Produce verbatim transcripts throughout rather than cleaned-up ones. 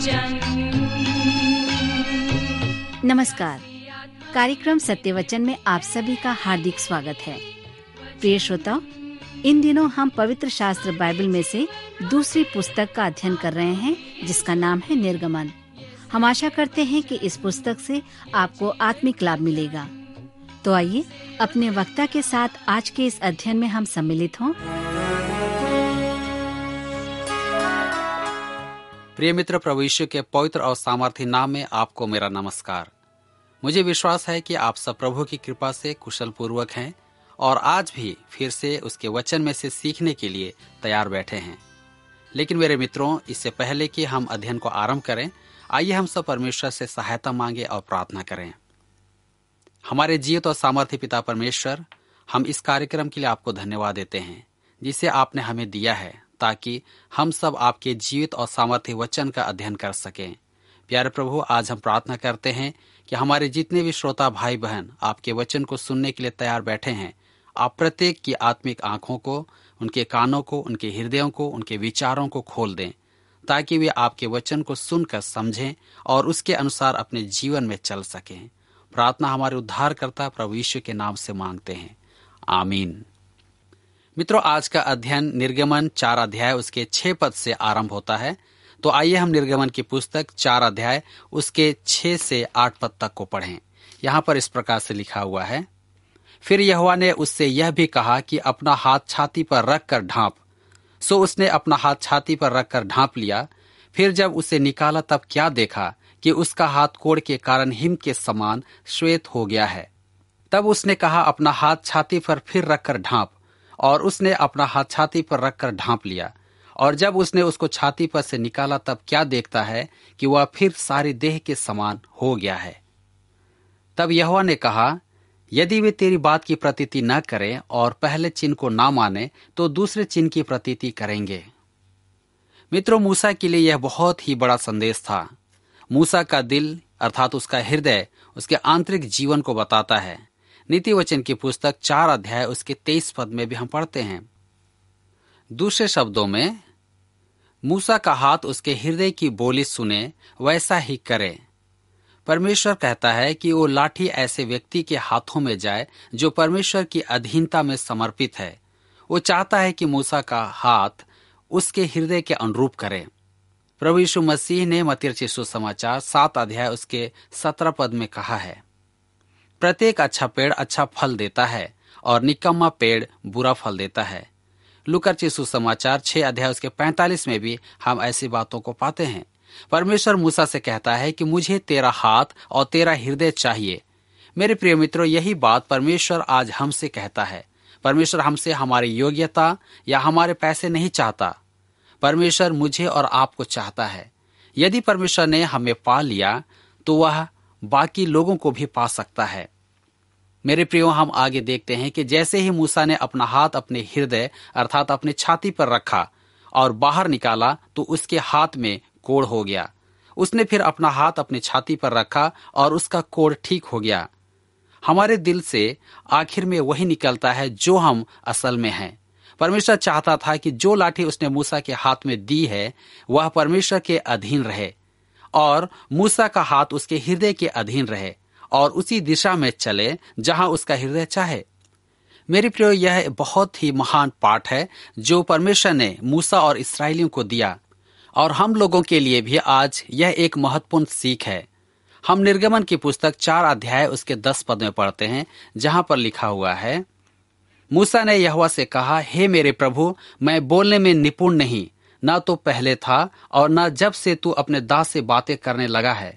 वचन। नमस्कार। कार्यक्रम सत्य वचन में आप सभी का हार्दिक स्वागत है। प्रिय श्रोताओ, इन दिनों हम पवित्र शास्त्र बाइबल में से दूसरी पुस्तक का अध्ययन कर रहे हैं, जिसका नाम है निर्गमन। हम आशा करते हैं कि इस पुस्तक से आपको आत्मिक लाभ मिलेगा। तो आइए अपने वक्ता के साथ आज के इस अध्ययन में हम सम्मिलित हों। प्रिय मित्र, प्रभु यीशु के पवित्र और सामर्थी नाम में आपको मेरा नमस्कार। मुझे विश्वास है कि आप सब प्रभु की कृपा से कुशल पूर्वक हैं और आज भी फिर से उसके वचन में से सीखने के लिए तैयार बैठे हैं। लेकिन मेरे मित्रों, इससे पहले कि हम अध्ययन को आरंभ करें, आइए हम सब परमेश्वर से सहायता मांगे और प्रार्थना करें। हमारे जीवित और सामर्थी पिता परमेश्वर, हम इस कार्यक्रम के लिए आपको धन्यवाद देते हैं जिसे आपने हमें दिया है, ताकि हम सब आपके जीवित और सामर्थी वचन का अध्ययन कर सकें। प्यारे प्रभु, आज हम प्रार्थना करते हैं कि हमारे जितने भी श्रोता भाई बहन आपके वचन को सुनने के लिए तैयार बैठे हैं, आप प्रत्येक की आत्मिक आंखों को, उनके कानों को, उनके हृदयों को, उनके विचारों को खोल दें, ताकि वे आपके वचन को सुनकर समझें और उसके अनुसार अपने जीवन में चल सकें। प्रार्थना हमारे उद्धारकर्ता प्रभु यीशु के नाम से मांगते हैं, आमीन। मित्रों, आज का अध्ययन निर्गमन चार अध्याय उसके छह पद से आरंभ होता है। तो आइए हम निर्गमन की पुस्तक चार अध्याय उसके छह से आठ पद तक को पढ़ें। यहाँ पर इस प्रकार से लिखा हुआ है, फिर यहोवा ने उससे यह भी कहा कि अपना हाथ छाती पर रख कर ढांप। सो उसने अपना हाथ छाती पर रख कर ढांप लिया। फिर जब उसे निकाला तब क्या देखा कि उसका हाथ कोढ़ के कारण हिम के समान श्वेत हो गया है। तब उसने कहा, अपना हाथ छाती पर फिर रखकर ढांप। और उसने अपना हाथ छाती पर रखकर ढांप लिया। और जब उसने उसको छाती पर से निकाला तब क्या देखता है कि वह फिर सारी देह के समान हो गया है। तब यहोवा ने कहा, यदि वे तेरी बात की प्रतीति न करें और पहले चिन्ह को ना माने, तो दूसरे चिन्ह की प्रतीति करेंगे। मित्रों, मूसा के लिए यह बहुत ही बड़ा संदेश था। मूसा का दिल अर्थात उसका हृदय उसके आंतरिक जीवन को बताता है। नीति वचन की पुस्तक चार अध्याय उसके तेईस पद में भी हम पढ़ते हैं, दूसरे शब्दों में, मूसा का हाथ उसके हृदय की बोली सुने वैसा ही करे। परमेश्वर कहता है कि वो लाठी ऐसे व्यक्ति के हाथों में जाए जो परमेश्वर की अधीनता में समर्पित है। वो चाहता है कि मूसा का हाथ उसके हृदय के अनुरूप करे। प्रभु यीशु मसीह ने मत्ती रचित सुसमाचार सात अध्याय उसके सत्रह पद में कहा है, प्रत्येक अच्छा पेड़ अच्छा फल देता है और निकम्मा पेड़ बुरा फल देता है। लूका रचित सुसमाचार छह अध्याय उसके पैंतालीस में भी हम ऐसी बातों को पाते हैं। परमेश्वर मूसा से कहता है कि मुझे तेरा हाथ और तेरा हृदय चाहिए। मेरे प्रिय मित्रों, यही बात परमेश्वर आज हमसे कहता है। परमेश्वर हमसे हमारी योग्यता या हमारे पैसे नहीं चाहता। परमेश्वर मुझे और आपको चाहता है। यदि परमेश्वर ने हमें पा लिया तो वह बाकी लोगों को भी पा सकता है। मेरे प्रियो, हम आगे देखते हैं कि जैसे ही मूसा ने अपना हाथ अपने हृदय अर्थात अपनी छाती पर रखा और बाहर निकाला तो उसके हाथ में कोढ़ हो गया। उसने फिर अपना हाथ अपनी छाती पर रखा और उसका कोढ़ ठीक हो गया। हमारे दिल से आखिर में वही निकलता है जो हम असल में हैं। परमेश्वर चाहता था कि जो लाठी उसने मूसा के हाथ में दी है वह परमेश्वर के अधीन रहे और मूसा का हाथ उसके हृदय के अधीन रहे और उसी दिशा में चले जहां उसका हृदय चाहे। मेरे प्रियो, यह बहुत ही महान पाठ है जो परमेश्वर ने मूसा और इस्राएलियों को दिया और हम लोगों के लिए भी आज यह एक महत्वपूर्ण सीख है। हम निर्गमन की पुस्तक चार अध्याय उसके दस पद में पढ़ते हैं, जहां पर लिखा हुआ है, मूसा ने यहोवा से कहा, हे मेरे प्रभु, मैं बोलने में निपुण नहीं, न तो पहले था और न जब से तू अपने दास से बातें करने लगा है।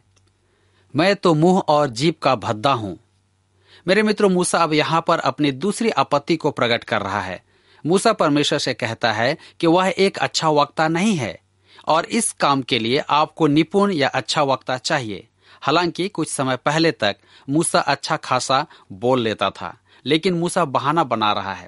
मैं तो मुंह और जीभ का भद्दा हूं। मेरे मित्रों, मूसा अब यहाँ पर अपनी दूसरी आपत्ति को प्रकट कर रहा है। मूसा परमेश्वर से कहता है कि वह एक अच्छा वक्ता नहीं है और इस काम के लिए आपको निपुण या अच्छा वक्ता चाहिए। हालांकि कुछ समय पहले तक मूसा अच्छा खासा बोल लेता था, लेकिन मूसा बहाना बना रहा है।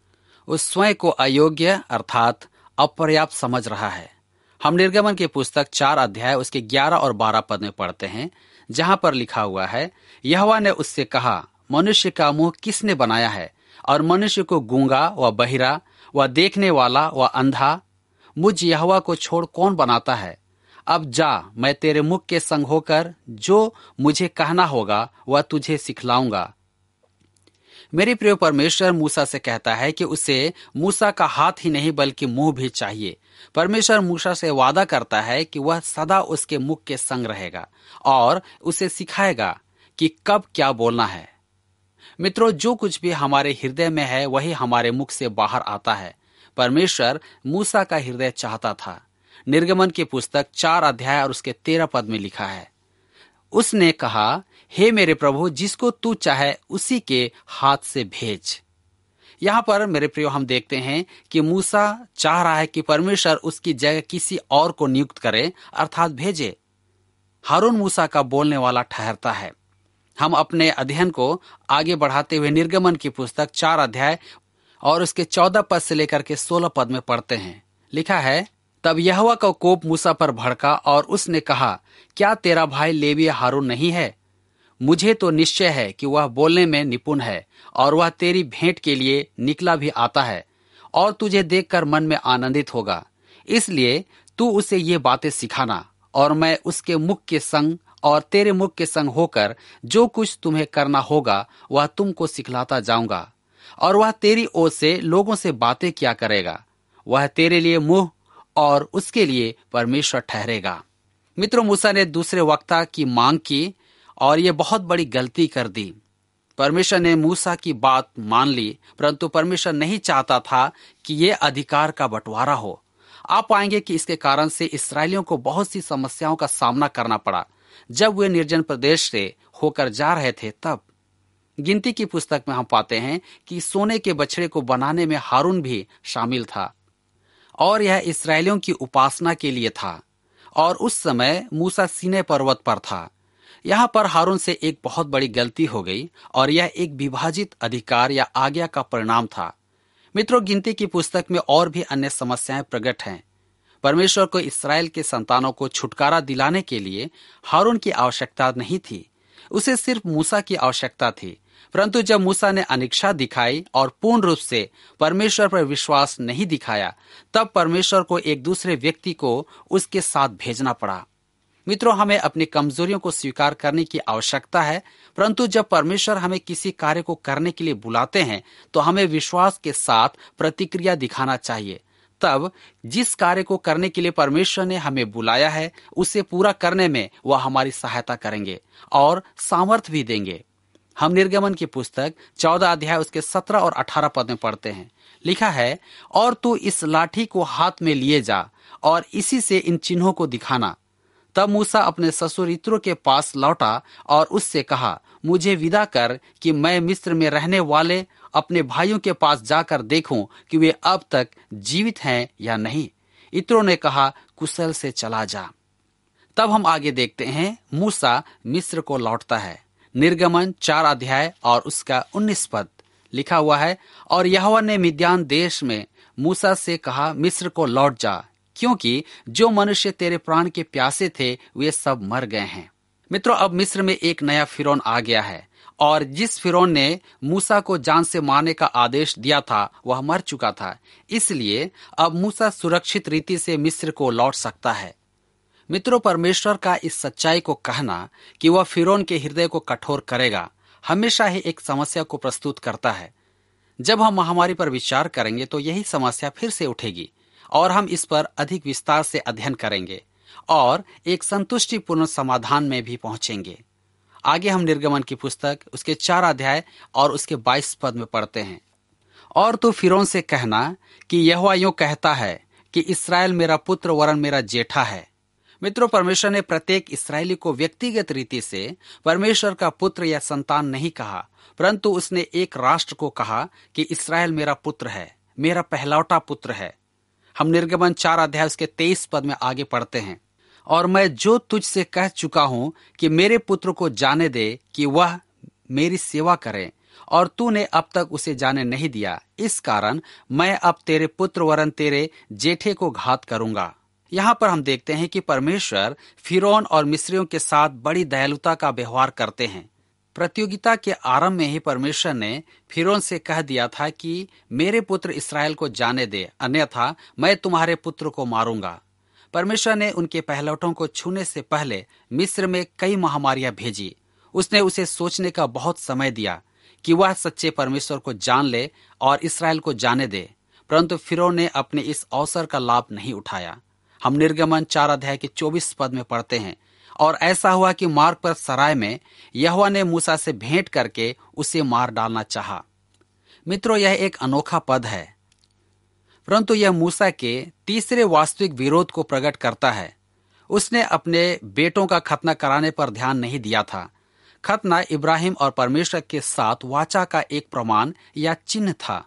उस स्वयं को अयोग्य अर्थात अपर्याप्त समझ रहा है। हम निर्गमन की पुस्तक चार अध्याय उसके ग्यारह और बारह पद में पढ़ते हैं, जहां पर लिखा हुआ है, यहोवा ने उससे कहा, मनुष्य का मुंह किसने बनाया है और मनुष्य को गूंगा व बहिरा व देखने वाला व अंधा मुझ यहोवा को छोड़ कौन बनाता है। अब जा, मैं तेरे मुख के संग होकर जो मुझे कहना होगा वह तुझे सिखलाऊंगा। मेरे प्रिय परमेश्वर मूसा से कहता है कि उसे मूसा का हाथ ही नहीं बल्कि मुंह भी चाहिए। परमेश्वर मूसा से वादा करता है कि वह सदा उसके मुख के संग रहेगा और उसे सिखाएगा कि कब क्या बोलना है। मित्रों, जो कुछ भी हमारे हृदय में है वही हमारे मुख से बाहर आता है। परमेश्वर मूसा का हृदय चाहता था। निर्गमन की पुस्तक चार अध्याय और उसके तेरह पद में लिखा है, उसने कहा, हे मेरे प्रभु, जिसको तू चाहे उसी के हाथ से भेज। यहाँ पर मेरे प्रियो हम देखते हैं कि मूसा चाह रहा है कि परमेश्वर उसकी जगह किसी और को नियुक्त करे, अर्थात भेजे। हारून मूसा का बोलने वाला ठहरता है। हम अपने अध्ययन को आगे बढ़ाते हुए निर्गमन की पुस्तक चार अध्याय और उसके चौदह पद से लेकर के सोलह पद में पढ़ते हैं। लिखा है, तब यहोवा का कोप मूसा पर भड़का और उसने कहा, क्या तेरा भाई लेवी हारून नहीं है? मुझे तो निश्चय है कि वह बोलने में निपुण है और वह तेरी भेंट के लिए निकला भी आता है और तुझे देखकर मन में आनंदित होगा। इसलिए तू उसे ये बातें सिखाना और मैं उसके मुख के संग और तेरे मुख के संग होकर जो कुछ तुम्हें करना होगा वह तुमको सिखलाता जाऊंगा। और वह तेरी ओर से लोगों से बातें किया करेगा। वह तेरे लिए मुंह और उसके लिए परमेश्वर ठहरेगा। मित्रों, मूसा ने दूसरे वक्ता की मांग की और ये बहुत बड़ी गलती कर दी। परमेश्वर ने मूसा की बात मान ली, परंतु परमेश्वर नहीं चाहता था कि ये अधिकार का बंटवारा हो। आप पाएंगे कि इसके कारण से इस्राएलियों को बहुत सी समस्याओं का सामना करना पड़ा। जब वे निर्जन प्रदेश से होकर जा रहे थे, तब गिनती की पुस्तक में हम पाते हैं कि सोने के बछड़े को बनाने में हारून भी शामिल था और यह इस्राएलियों की उपासना के लिए था। और उस समय मूसा सीनै पर्वत पर था। यहाँ पर हारून से एक बहुत बड़ी गलती हो गई और यह एक विभाजित अधिकार या आज्ञा का परिणाम था। मित्रों, गिनती की पुस्तक में और भी अन्य समस्याएं प्रकट हैं। परमेश्वर को इस्राएल के संतानों को छुटकारा दिलाने के लिए हारून की आवश्यकता नहीं थी, उसे सिर्फ मूसा की आवश्यकता थी। परंतु जब मूसा ने अनिच्छा दिखाई और पूर्ण रूप से परमेश्वर पर विश्वास नहीं दिखाया, तब परमेश्वर को एक दूसरे व्यक्ति को उसके साथ भेजना पड़ा। मित्रों, हमें अपनी कमजोरियों को स्वीकार करने की आवश्यकता है, परंतु जब परमेश्वर हमें किसी कार्य को करने के लिए बुलाते हैं तो हमें विश्वास के साथ प्रतिक्रिया दिखाना चाहिए। तब जिस कार्य को करने के लिए परमेश्वर ने हमें बुलाया है उसे पूरा करने में वह हमारी सहायता करेंगे और सामर्थ्य भी देंगे। हम निर्गमन की पुस्तक चौदह अध्याय उसके सत्रह और अठारह पद में पढ़ते हैं। लिखा है, और तू इस लाठी को हाथ में लिए जा और इसी से इन चिन्हों को दिखाना। तब मूसा अपने ससुर यित्रो के पास लौटा और उससे कहा, मुझे विदा कर कि मैं मिस्र में रहने वाले अपने भाइयों के पास जाकर देखूं कि वे अब तक जीवित हैं या नहीं। यित्रो ने कहा, कुशल से चला जा। तब हम आगे देखते हैं, मूसा मिस्र को लौटता है। निर्गमन चार अध्याय और उसका उन्नीस पद लिखा हुआ है, और यहोवा ने मिद्यान देश में मूसा से कहा, मिस्र को लौट जा, क्योंकि जो मनुष्य तेरे प्राण के प्यासे थे वे सब मर गए हैं। मित्रों, अब मिस्र में एक नया फिरौन आ गया है और जिस फिरौन ने मूसा को जान से मारने का आदेश दिया था वह मर चुका था। इसलिए अब मूसा सुरक्षित रीति से मिस्र को लौट सकता है। मित्रों, परमेश्वर का इस सच्चाई को कहना कि वह फिरौन के हृदय को कठोर करेगा हमेशा ही एक समस्या को प्रस्तुत करता है। जब हम महामारी पर विचार करेंगे तो यही समस्या फिर से उठेगी और हम इस पर अधिक विस्तार से अध्ययन करेंगे और एक संतुष्टिपूर्ण समाधान में भी पहुंचेंगे। आगे हम निर्गमन की पुस्तक उसके चार अध्याय और उसके बाईस पद में पढ़ते हैं, और तू फिरौन से कहना कि यहोवा यूं कहता है कि इस्राएल मेरा पुत्र वरन मेरा जेठा है। मित्रों, परमेश्वर ने प्रत्येक इस्राएली को व्यक्तिगत रीति से परमेश्वर का पुत्र या संतान नहीं कहा, परंतु उसने एक राष्ट्र को कहा कि इस्राएल मेरा पुत्र है, मेरा पहलौठा पुत्र है। हम निर्गमन चार अध्याय उसके तेईस पद में आगे पढ़ते हैं, और मैं जो तुझसे कह चुका हूं कि मेरे पुत्र को जाने दे कि वह मेरी सेवा करे, और तूने अब तक उसे जाने नहीं दिया, इस कारण मैं अब तेरे पुत्र वरन तेरे जेठे को घात करूंगा। यहाँ पर हम देखते हैं कि परमेश्वर फिरौन और मिस्रियों के साथ बड़ी दयालुता का व्यवहार करते हैं। प्रतियोगिता के आरंभ में ही परमेश्वर ने फिरौन से कह दिया था कि मेरे पुत्र इस्राएल को जाने दे, अन्यथा मैं तुम्हारे पुत्र को मारूंगा। परमेश्वर ने उनके पहलौठों को छूने से पहले मिस्र में कई महामारियां भेजी। उसने उसे सोचने का बहुत समय दिया कि वह सच्चे परमेश्वर को जान ले और इस्राएल को जाने दे, परंतु फिरौन ने अपने इस अवसर का लाभ नहीं उठाया। हम निर्गमन चार अध्याय के चौबीस पद में पढ़ते हैं, और ऐसा हुआ कि मार्ग पर सराय में यहोवा ने मूसा से भेंट करके उसे मार डालना चाहा। मित्रों, यह एक अनोखा पद है, परंतु यह मूसा के तीसरे वास्तविक विरोध को प्रकट करता है। उसने अपने बेटों का खतना कराने पर ध्यान नहीं दिया था। खतना इब्राहिम और परमेश्वर के साथ वाचा का एक प्रमाण या चिन्ह था।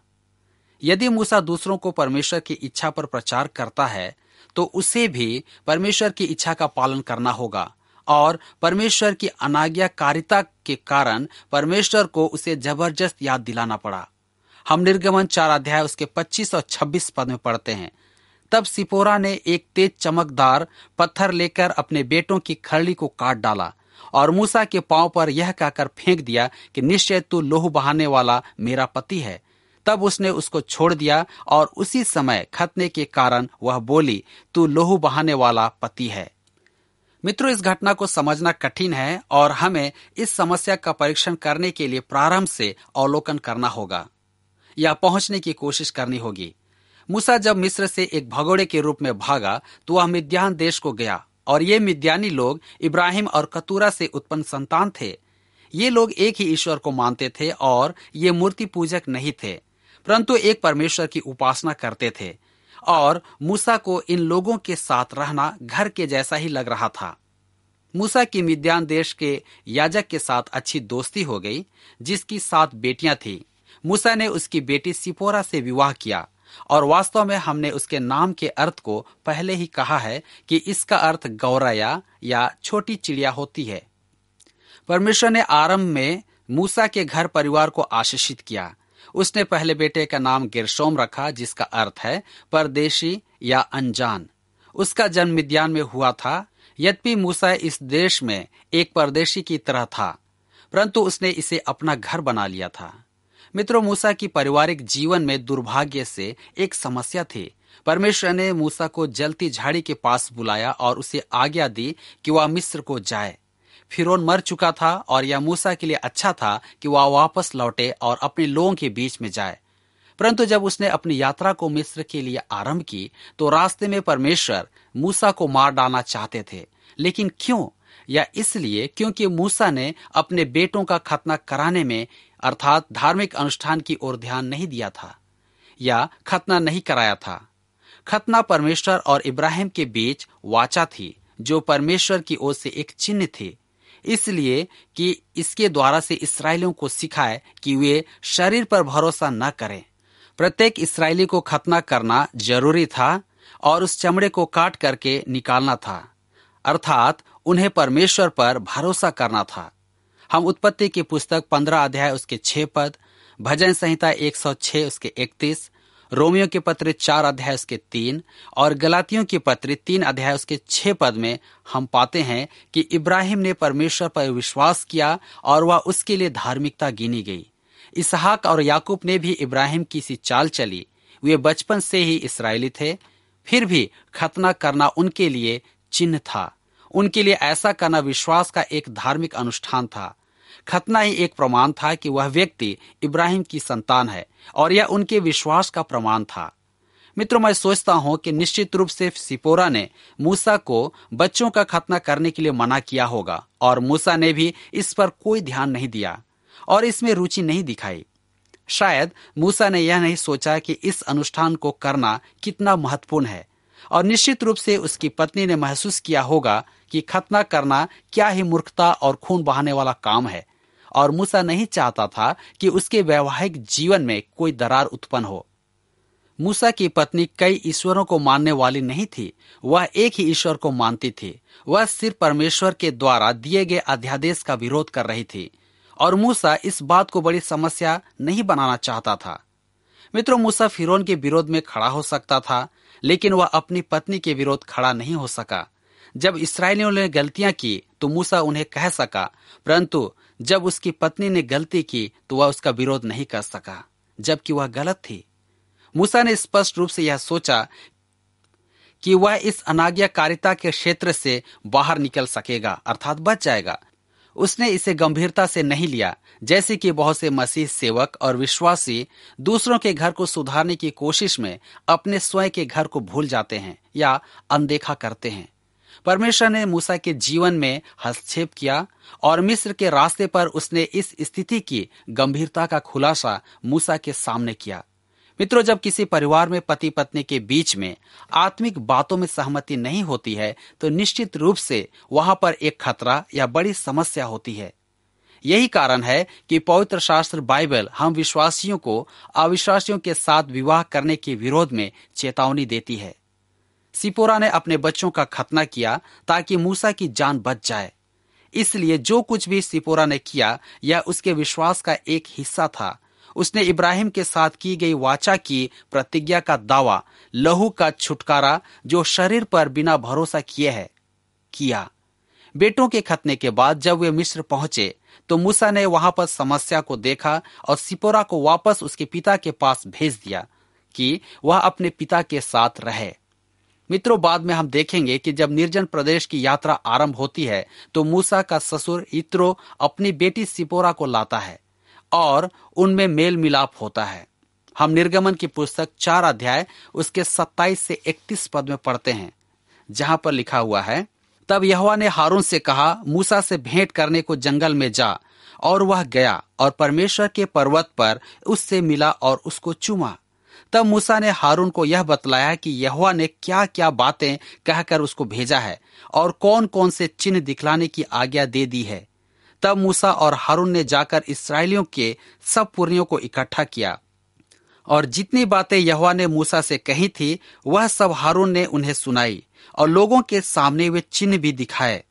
यदि मूसा दूसरों को परमेश्वर की इच्छा पर प्रचार करता है तो उसे भी परमेश्वर की इच्छा का पालन करना होगा, और परमेश्वर की अनाज्ञाकारिता के कारण परमेश्वर को उसे जबरदस्त याद दिलाना पड़ा। हम निर्गमन चार अध्याय उसके पच्चीस और छब्बीस पद में पढ़ते हैं, तब सिपोरा ने एक तेज चमकदार पत्थर लेकर अपने बेटों की खरली को काट डाला और मूसा के पांव पर यह कहकर फेंक दिया कि निश्चय तू लहू बहाने वाला मेरा पति है। तब उसने उसको छोड़ दिया और उसी समय खतने के कारण वह बोली, तू लहू बहाने वाला पति है। मित्रों, इस घटना को समझना कठिन है और हमें इस समस्या का परीक्षण करने के लिए प्रारंभ से अवलोकन करना होगा या पहुंचने की कोशिश करनी होगी। मूसा जब मिस्र से एक भगोड़े के रूप में भागा तो वह मिद्यान देश को गया, और ये मिद्यानी लोग इब्राहिम और कतूरा से उत्पन्न संतान थे। ये लोग एक ही ईश्वर को मानते थे और ये मूर्ति पूजक नहीं थे, परंतु एक परमेश्वर की उपासना करते थे, और मूसा को इन लोगों के साथ रहना घर के जैसा ही लग रहा था। मूसा की मिद्यान देश के याजक के साथ अच्छी दोस्ती हो गई, जिसकी सात बेटियां थी। मूसा ने उसकी बेटी सिपोरा से विवाह किया, और वास्तव में हमने उसके नाम के अर्थ को पहले ही कहा है कि इसका अर्थ गौरया या छोटी चिड़िया होती है। परमेश्वर ने आरंभ में मूसा के घर परिवार को आशीषित किया। उसने पहले बेटे का नाम गेरशोम रखा, जिसका अर्थ है परदेशी या अनजान। उसका जन्म मिद्यान में हुआ था। यद्यपि मूसा इस देश में एक परदेशी की तरह था, परंतु उसने इसे अपना घर बना लिया था। मित्रों, मूसा की पारिवारिक जीवन में दुर्भाग्य से एक समस्या थी। परमेश्वर ने मूसा को जलती झाड़ी के पास बुलाया और उसे आज्ञा दी कि वह मिस्र को जाए। फिरौन मर चुका था और यह मूसा के लिए अच्छा था कि वह वापस लौटे और अपने लोगों के बीच में जाए। परंतु जब उसने अपनी यात्रा को मिस्र के लिए आरंभ की तो रास्ते में परमेश्वर मूसा को मार डालना चाहते थे। लेकिन क्यों? या इसलिए क्योंकि मूसा ने अपने बेटों का खतना कराने में अर्थात धार्मिक अनुष्ठान की ओर ध्यान नहीं दिया था या खतना नहीं कराया था। खतना परमेश्वर और इब्राहिम के बीच वाचा थी, जो परमेश्वर की ओर से एक चिन्ह थी, इसलिए कि इसके द्वारा से इस्राएलियों को सिखाए कि वे शरीर पर भरोसा न करें। प्रत्येक इस्राएली को खतना करना जरूरी था और उस चमड़े को काट करके निकालना था, अर्थात उन्हें परमेश्वर पर भरोसा करना था। हम उत्पत्ति की पुस्तक पंद्रह अध्याय उसके छह पद, भजन संहिता एक सौ छह उसके इकतीस, रोमियो के पत्र चार अध्याय उसके तीन और गलातियों की पत्र तीन अध्याय उसके छह पद में हम पाते हैं कि इब्राहिम ने परमेश्वर पर विश्वास किया और वह उसके लिए धार्मिकता गिनी गई। इसहाक और याकूब ने भी इब्राहिम की सी चाल चली। वे बचपन से ही इस्राएली थे, फिर भी खतना करना उनके लिए चिन्ह था। उनके लिए ऐसा करना विश्वास का एक धार्मिक अनुष्ठान था। खतना ही एक प्रमाण था कि वह व्यक्ति इब्राहिम की संतान है, और यह उनके विश्वास का प्रमाण था। मित्रों, मैं सोचता हूं कि निश्चित रूप से सिपोरा ने मूसा को बच्चों का खतना करने के लिए मना किया होगा, और मूसा ने भी इस पर कोई ध्यान नहीं दिया और इसमें रुचि नहीं दिखाई। शायद मूसा ने यह नहीं सोचा कि इस अनुष्ठान को करना कितना महत्वपूर्ण है, और निश्चित रूप से उसकी पत्नी ने महसूस किया होगा कि खतना करना क्या ही मूर्खता और खून बहाने वाला काम है, और मूसा नहीं चाहता था कि उसके वैवाहिक जीवन में कोई दरार उत्पन्न हो। मूसा की पत्नी कई ईश्वरों को मानने वाली नहीं थी, वह एक ही ईश्वर को मानती थी। वह सिर्फ परमेश्वर के द्वारा दिए गए अध्यादेश का विरोध कर रही थी, और मूसा इस बात को बड़ी समस्या नहीं बनाना चाहता था। मित्रों, मूसा फिरौन के विरोध में खड़ा हो सकता था, लेकिन वह अपनी पत्नी के विरोध खड़ा नहीं हो सका। जब इस्राएलियों ने गलतियां की तो मूसा उन्हें कह सका, परंतु जब उसकी पत्नी ने गलती की तो वह उसका विरोध नहीं कर सका, जबकि वह गलत थी। मूसा ने स्पष्ट रूप से यह सोचा कि वह इस अनाज्ञाकारिता के क्षेत्र से बाहर निकल सकेगा, अर्थात बच जाएगा। उसने इसे गंभीरता से नहीं लिया, जैसे कि बहुत से मसीह सेवक और विश्वासी दूसरों के घर को सुधारने की कोशिश में अपने स्वयं के घर को भूल जाते हैं या अनदेखा करते हैं। परमेश्वर ने मूसा के जीवन में हस्तक्षेप किया और मिस्र के रास्ते पर उसने इस स्थिति की गंभीरता का खुलासा मूसा के सामने किया। मित्रों, जब किसी परिवार में पति पत्नी के बीच में आत्मिक बातों में सहमति नहीं होती है तो निश्चित रूप से वहां पर एक खतरा या बड़ी समस्या होती है। यही कारण है कि पवित्र शास्त्र बाइबल हम विश्वासियों को अविश्वासियों के साथ विवाह करने के विरोध में चेतावनी देती है। सिपोरा ने अपने बच्चों का खतना किया ताकि मूसा की जान बच जाए। इसलिए जो कुछ भी सिपोरा ने किया यह उसके विश्वास का एक हिस्सा था। उसने इब्राहिम के साथ की गई वाचा की प्रतिज्ञा का दावा, लहू का छुटकारा जो शरीर पर बिना भरोसा किए है, किया। बेटों के खतने के बाद जब वे मिस्र पहुंचे तो मूसा ने वहां पर समस्या को देखा और सिपोरा को वापस उसके पिता के पास भेज दिया कि वह अपने पिता के साथ रहे। मित्रों, बाद में हम देखेंगे कि जब निर्जन प्रदेश की यात्रा आरंभ होती है तो मूसा का ससुर यित्रो अपनी बेटी सिपोरा को लाता है और उनमें मेल मिलाप होता है। हम निर्गमन की पुस्तक चार अध्याय उसके सत्ताईस से इकतीस पद में पढ़ते हैं, जहां पर लिखा हुआ है, तब यहोवा ने हारून से कहा, मूसा से भेंट करने को जंगल में जा। और वह गया और परमेश्वर के पर्वत पर उससे मिला और उसको चूमा। तब मूसा ने हारून को यह बतलाया कि यहोवा ने क्या क्या बातें कहकर उसको भेजा है और कौन कौन से चिन्ह दिखलाने की आज्ञा दे दी है। तब मूसा और हारून ने जाकर इस्राएलियों के सब पुरनियों को इकट्ठा किया और जितनी बातें यहोवा ने मूसा से कही थी वह सब हारून ने उन्हें सुनाई और लोगों के सामने वे चिन्ह भी दिखाए।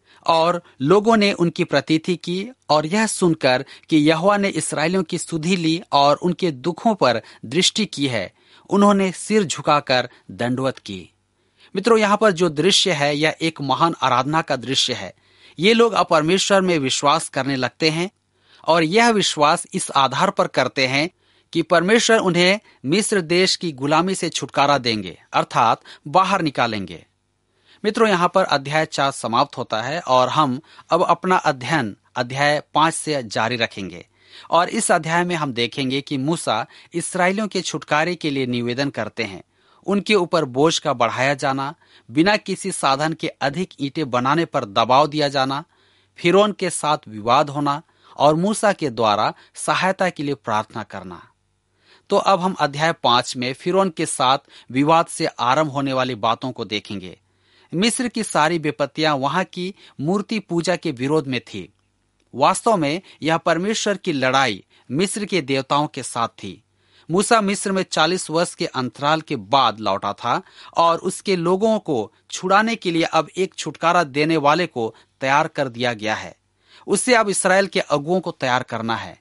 और लोगों ने उनकी प्रतीति की और यह सुनकर कि यहोवा ने इस्राएलियों की सुधि ली और उनके दुखों पर दृष्टि की है, उन्होंने सिर झुकाकर दंडवत की। मित्रों, यहाँ पर जो दृश्य है यह एक महान आराधना का दृश्य है। ये लोग अब परमेश्वर में विश्वास करने लगते हैं और यह विश्वास इस आधार पर करते हैं कि परमेश्वर उन्हें मिस्र देश की गुलामी से छुटकारा देंगे, अर्थात बाहर निकालेंगे। मित्रों, यहाँ पर अध्याय चार समाप्त होता है और हम अब अपना अध्ययन अध्याय पांच से जारी रखेंगे। और इस अध्याय में हम देखेंगे कि मूसा इस्राएलियों के छुटकारे के लिए निवेदन करते हैं। उनके ऊपर बोझ का बढ़ाया जाना, बिना किसी साधन के अधिक ईंटें बनाने पर दबाव दिया जाना, फिरौन के साथ विवाद होना और मूसा के द्वारा सहायता के लिए प्रार्थना करना। तो अब हम अध्याय पांच में फिरौन के साथ विवाद से आरंभ होने वाली बातों को देखेंगे। मिस्र की सारी विपत्तियां वहां की मूर्ति पूजा के विरोध में थी। वास्तव में यह परमेश्वर की लड़ाई मिस्र के देवताओं के साथ थी। मूसा मिस्र में चालीस वर्ष के अंतराल के बाद लौटा था और उसके लोगों को छुड़ाने के लिए अब एक छुटकारा देने वाले को तैयार कर दिया गया है। उससे अब इस्राएल के अगुओं को तैयार करना है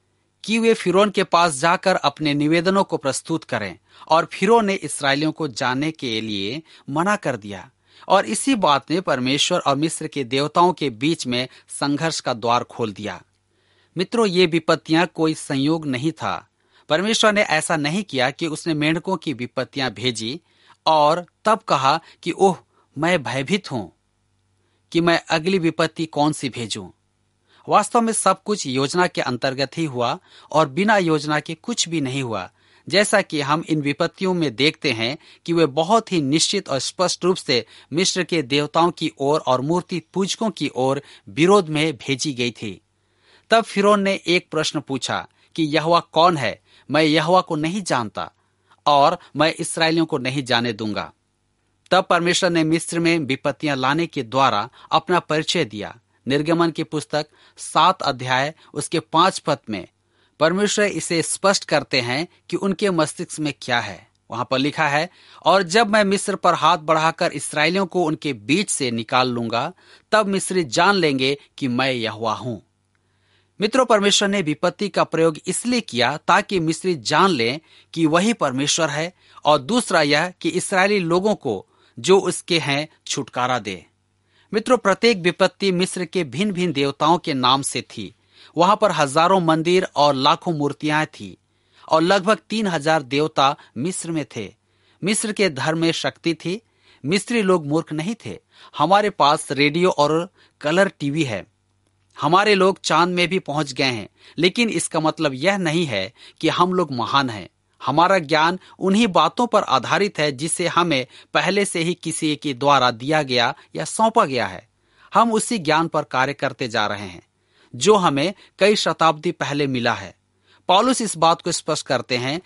कि वे फिरौन के पास जाकर अपने निवेदनों को प्रस्तुत करें। और फिरौन ने इस्राएलियों को जाने के लिए मना कर दिया और इसी बात ने परमेश्वर और मिस्र के देवताओं के बीच में संघर्ष का द्वार खोल दिया। मित्रों, ये विपत्तियां कोई संयोग नहीं था। परमेश्वर ने ऐसा नहीं किया कि उसने मेंढकों की विपत्तियां भेजी और तब कहा कि ओह, मैं भयभीत हूं कि मैं अगली विपत्ति कौन सी भेजूं। वास्तव में सब कुछ योजना के अंतर्गत ही हुआ और बिना योजना के कुछ भी नहीं हुआ। जैसा कि हम इन विपत्तियों में देखते हैं कि वे बहुत ही निश्चित और स्पष्ट रूप से मिस्र के देवताओं की ओर और मूर्ति पूजकों की ओर विरोध में भेजी गई थी। तब फिरौन ने एक प्रश्न पूछा कि यहोवा कौन है? मैं यहोवा को नहीं जानता और मैं इस्राएलियों को नहीं जाने दूंगा। तब परमेश्वर ने मिस्र में विपत्तियां लाने के द्वारा अपना परिचय दिया। निर्गमन की पुस्तक सात अध्याय उसके पांच पद में परमेश्वर इसे स्पष्ट करते हैं कि उनके मस्तिष्क में क्या है। वहां पर लिखा है, और जब मैं मिस्र पर हाथ बढ़ाकर इस्राएलियों को उनके बीच से निकाल लूंगा, तब मिस्री जान लेंगे कि मैं यहोवा हूं। मित्रों, परमेश्वर ने विपत्ति का प्रयोग इसलिए किया ताकि मिस्री जान लें कि वही परमेश्वर है, और दूसरा यह कि इस्राएली लोगों को जो उसके हैं छुटकारा दे। मित्रों, प्रत्येक विपत्ति मिस्र के भिन्न भिन्न देवताओं के नाम से थी। वहां पर हजारों मंदिर और लाखों मूर्तियां थी और लगभग तीन हजार देवता मिस्र में थे। मिस्र के धर्म में शक्ति थी, मिस्री लोग मूर्ख नहीं थे। हमारे पास रेडियो और कलर टीवी है, हमारे लोग चांद में भी पहुंच गए हैं, लेकिन इसका मतलब यह नहीं है कि हम लोग महान हैं। हमारा ज्ञान उन्हीं बातों पर आधारित है जिसे हमें पहले से ही किसी के द्वारा दिया गया या सौंपा गया है। हम उसी ज्ञान पर कार्य करते जा रहे हैं जो हमें कई शताब्दी पहले मिला है। पौलुस इस बात को स्पष्ट करते हैं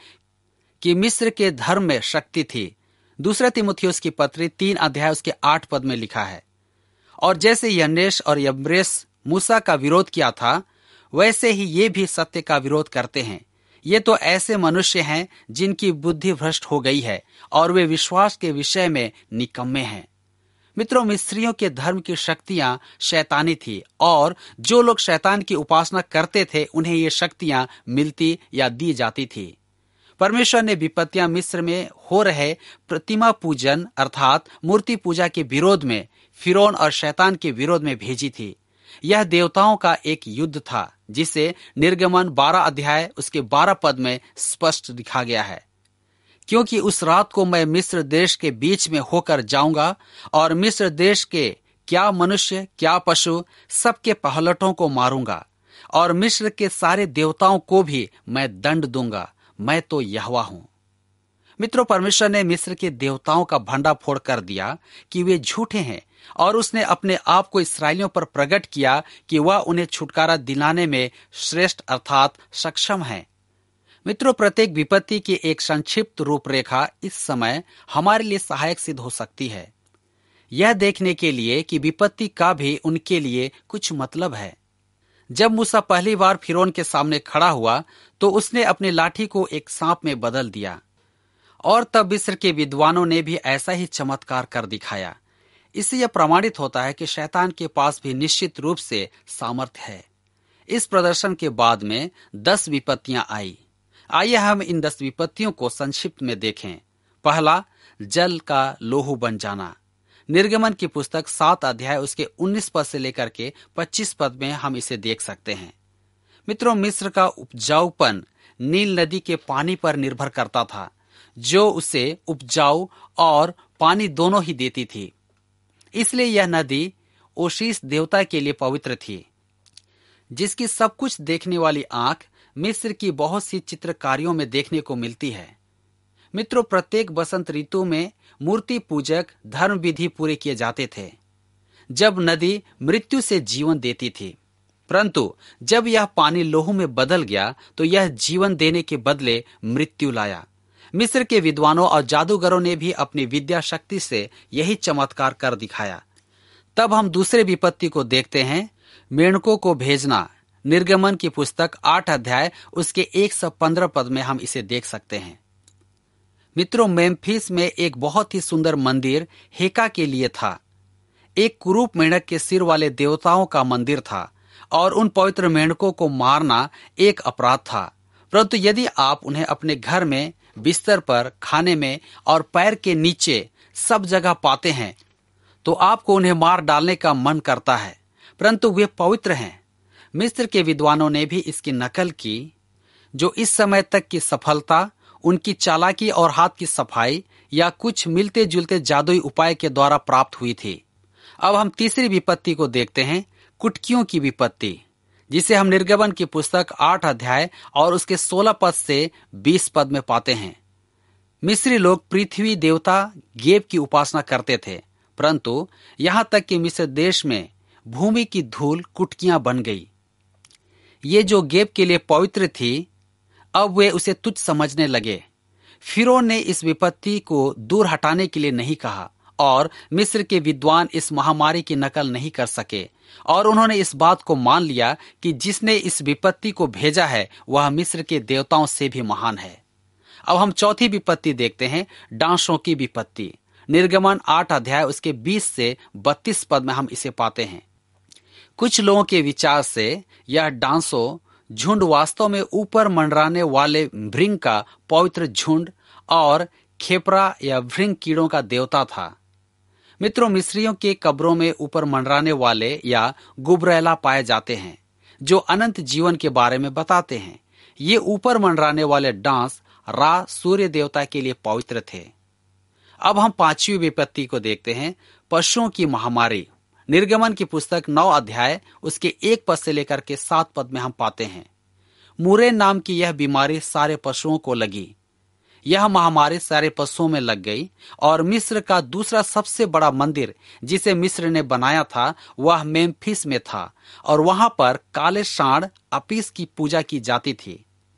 कि मिस्र के धर्म में शक्ति थी। दूसरे तीमुथियुस की पत्री तीन अध्याय उसके आठ पद में लिखा है, और जैसे यन्नेस और यम्ब्रेस मूसा का विरोध किया था, वैसे ही ये भी सत्य का विरोध करते हैं। ये तो ऐसे मनुष्य हैं जिनकी बुद्धि भ्रष्ट हो गई है और वे विश्वास के विषय में निकम्मे हैं। मित्रों, मिस्रियों के धर्म की शक्तियां शैतानी थी, और जो लोग शैतान की उपासना करते थे उन्हें ये शक्तियां मिलती या दी जाती थी। परमेश्वर ने विपत्तियां मिस्र में हो रहे प्रतिमा पूजन अर्थात मूर्ति पूजा के विरोध में, फिरौन और शैतान के विरोध में भेजी थी। यह देवताओं का एक युद्ध था जिसे निर्गमन बारह अध्याय उसके बारह पद में स्पष्ट लिखा गया है। क्योंकि उस रात को मैं मिस्र देश के बीच में होकर जाऊंगा और मिस्र देश के क्या मनुष्य क्या पशु सबके पहलटों को मारूंगा, और मिस्र के सारे देवताओं को भी मैं दंड दूंगा। मैं तो यहोवा हूं। मित्रों, परमेश्वर ने मिस्र के देवताओं का भंडाफोड़ कर दिया कि वे झूठे हैं, और उसने अपने आप को इस्राएलियों पर प्रकट किया कि वह उन्हें छुटकारा दिलाने में श्रेष्ठ अर्थात सक्षम है। मित्रों, प्रत्येक विपत्ति की एक संक्षिप्त रूपरेखा इस समय हमारे लिए सहायक सिद्ध हो सकती है, यह देखने के लिए कि विपत्ति का भी उनके लिए कुछ मतलब है। जब मूसा पहली बार फिरौन के सामने खड़ा हुआ तो उसने अपनी लाठी को एक सांप में बदल दिया, और तब मिस्र के विद्वानों ने भी ऐसा ही चमत्कार कर दिखाया। इससे यह प्रमाणित होता है कि शैतान के पास भी निश्चित रूप से सामर्थ्य है। इस प्रदर्शन के बाद में दस विपत्तियां आई। आइए हम इन दस विपत्तियों को संक्षिप्त में देखें। पहला, जल का लोहू बन जाना। निर्गमन की पुस्तक सात अध्याय उसके उन्नीस पद से लेकर के पच्चीस पद में हम इसे देख सकते हैं। मित्रों, मिस्र का उपजाऊपन नील नदी के पानी पर निर्भर करता था, जो उसे उपजाऊ और पानी दोनों ही देती थी। इसलिए यह नदी ओशीस देवता के लिए पवित्र थी, जिसकी सब कुछ देखने वाली आंख मिस्र की बहुत सी चित्रकारियों में देखने को मिलती है। मित्रों, प्रत्येक बसंत ऋतु में मूर्ति पूजक धर्म विधि पूरे किए जाते थे, जब नदी मृत्यु से जीवन देती थी। परंतु जब यह पानी लोहू में बदल गया तो यह जीवन देने के बदले मृत्यु लाया। मिस्र के विद्वानों और जादूगरों ने भी अपनी विद्या शक्ति से यही चमत्कार कर दिखाया। तब हम दूसरे विपत्ति को देखते हैं, मेंढकों को भेजना। निर्गमन की पुस्तक आठ अध्याय उसके एक सौ पंद्रह पद में हम इसे देख सकते हैं। मित्रों, मेम्फिस में एक बहुत ही सुंदर मंदिर हेका के लिए था। एक कुरूप मेंढक के सिर वाले देवताओं का मंदिर था, और उन पवित्र मेंढकों को मारना एक अपराध था। परंतु यदि आप उन्हें अपने घर में, बिस्तर पर, खाने में और पैर के नीचे सब जगह पाते हैं तो आपको उन्हें मार डालने का मन करता है, परंतु वे पवित्र हैं। मिस्र के विद्वानों ने भी इसकी नकल की, जो इस समय तक की सफलता उनकी चालाकी और हाथ की सफाई या कुछ मिलते जुलते जादुई उपाय के द्वारा प्राप्त हुई थी। अब हम तीसरी विपत्ति को देखते हैं, कुटकियों की विपत्ति, जिसे हम निर्गमन की पुस्तक आठ अध्याय और उसके सोलह पद से बीस पद में पाते हैं। मिस्री लोग पृथ्वी देवता गेब की उपासना करते थे, परंतु यहाँ तक कि मिस्र देश में भूमि की धूल कुटकियां बन गई। ये जो गेब के लिए पवित्र थी, अब वे उसे तुच्छ समझने लगे। फिरौन ने इस विपत्ति को दूर हटाने के लिए नहीं कहा, और मिस्र के विद्वान इस महामारी की नकल नहीं कर सके, और उन्होंने इस बात को मान लिया कि जिसने इस विपत्ति को भेजा है वह मिस्र के देवताओं से भी महान है। अब हम चौथी विपत्ति देखते हैं, डांसों की विपत्ति। निर्गमन आठ अध्याय उसके बीस से बत्तीस पद में हम इसे पाते हैं। कुछ लोगों के विचार से यह डांसो झुंड वास्तव में ऊपर मंडराने वाले भृंग का पवित्र झुंड और खेपरा या भृंग कीड़ों का देवता था। मित्रों, मिस्रियों के कब्रों में ऊपर मंडराने वाले या गुबरैला पाए जाते हैं, जो अनंत जीवन के बारे में बताते हैं। ये ऊपर मंडराने वाले डांस रा सूर्य देवता के लिए पवित्र थे। अब हम पांचवी विपत्ति को देखते हैं, पशुओं की महामारी। निर्गमन की पुस्तक नौ अध्याय उसके एक पद से लेकर के सात पद में हम पाते हैं, मुरे नाम की यह बीमारी सारे पशुओं को लगी। यह महामारी सारे पशुओं में लग गई और मिस्र का दूसरा सबसे बड़ा मंदिर जिसे मिस्र ने बनाया था वह मेम्फिस में था और वहां पर काले सांड अपीस की पूजा की जाती थी।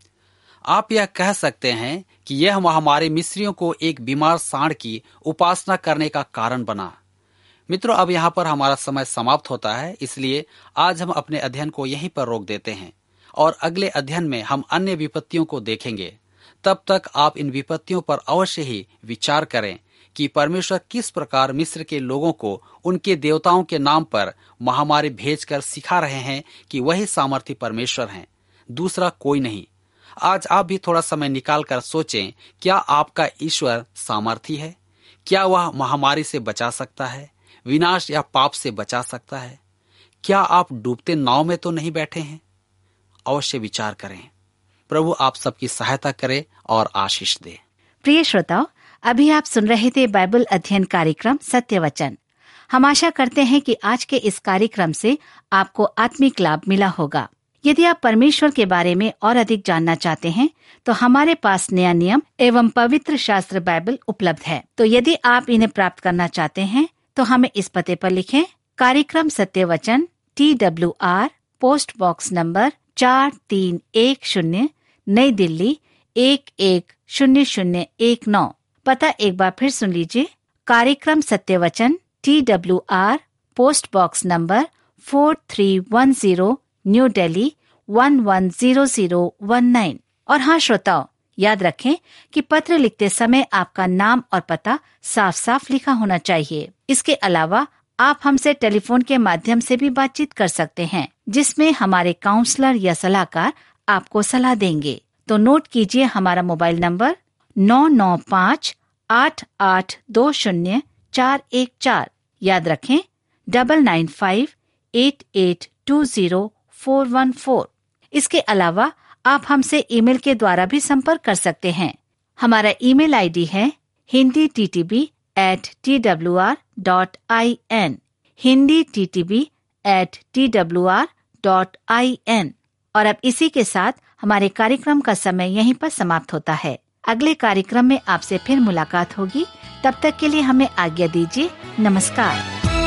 आप यह कह सकते हैं कि यह महामारी मिस्रियों को एक बीमार सांड की उपासना करने का कारण बना। मित्रों, अब यहाँ पर हमारा समय समाप्त होता है, इसलिए आज हम अपने अध्ययन को यहीं पर रोक देते हैं और अगले अध्ययन में हम अन्य विपत्तियों को देखेंगे। तब तक आप इन विपत्तियों पर अवश्य ही विचार करें कि परमेश्वर किस प्रकार मिस्र के लोगों को उनके देवताओं के नाम पर महामारी भेजकर सिखा रहे हैं कि वही सामर्थी परमेश्वर हैं, दूसरा कोई नहीं। आज आप भी थोड़ा समय निकाल कर सोचें, क्या आपका ईश्वर सामर्थी है? क्या वह महामारी से बचा सकता है, विनाश या पाप से बचा सकता है? क्या आप डूबते नाव में तो नहीं बैठे हैं? अवश्य विचार करें। प्रभु आप सबकी सहायता करे और आशीष दे। प्रिय श्रोताओ, अभी आप सुन रहे थे बाइबल अध्ययन कार्यक्रम सत्य वचन। हम आशा करते हैं कि आज के इस कार्यक्रम से आपको आत्मिक लाभ मिला होगा। यदि आप परमेश्वर के बारे में और अधिक जानना चाहते हैं तो हमारे पास नया नियम एवं पवित्र शास्त्र बाइबल उपलब्ध है। तो यदि आप इन्हें प्राप्त करना चाहते हैं तो हमें इस पते पर लिखें, कार्यक्रम सत्य वचन, T W R, post box number चार तीन एक शून्य, नई दिल्ली एक एक शून्य शून्य एक नौ। पता एक बार फिर सुन लीजिए, कार्यक्रम सत्य वचन, T W R, post box number four three one zero, New Delhi one one zero zero one nine. और हाँ श्रोताओ, याद रखें कि पत्र लिखते समय आपका नाम और पता साफ साफ लिखा होना चाहिए। इसके अलावा आप हमसे टेलीफोन के माध्यम से भी बातचीत कर सकते हैं, जिसमें हमारे काउंसलर या सलाहकार आपको सलाह देंगे। तो नोट कीजिए हमारा मोबाइल नंबर नौ नौ पाँच आठ आठ दो शून्य चार एक चार। याद रखें double nine five eight eight two zero four one four. इसके अलावा आप हमसे ईमेल के द्वारा भी संपर्क कर सकते हैं। हमारा ईमेल आईडी है Hindi T T B at T W R dot I N, Hindi T T B at T W R dot I N. और अब इसी के साथ हमारे कार्यक्रम का समय यहीं पर समाप्त होता है। अगले कार्यक्रम में आपसे फिर मुलाकात होगी। तब तक के लिए हमें आज्ञा दीजिए। नमस्कार।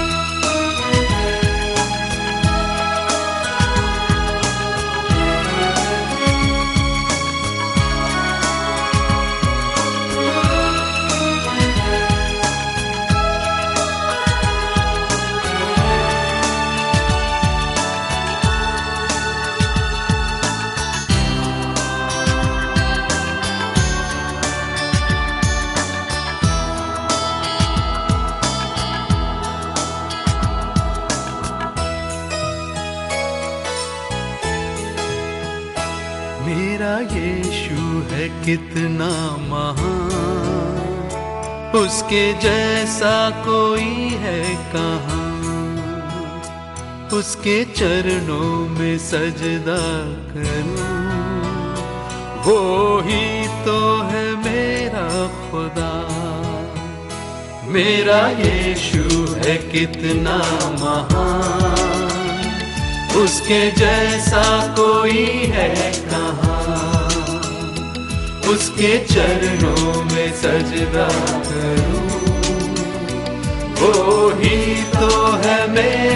मेरा यीशु है कितना महान, उसके जैसा कोई है कहाँ। उसके चरणों में सजदा करूं, वो ही तो है मेरा खुदा। मेरा यीशु है कितना महान, उसके जैसा कोई है कहाँ। उसके चरणों में सजदा करूं, वो ही तो है मेरा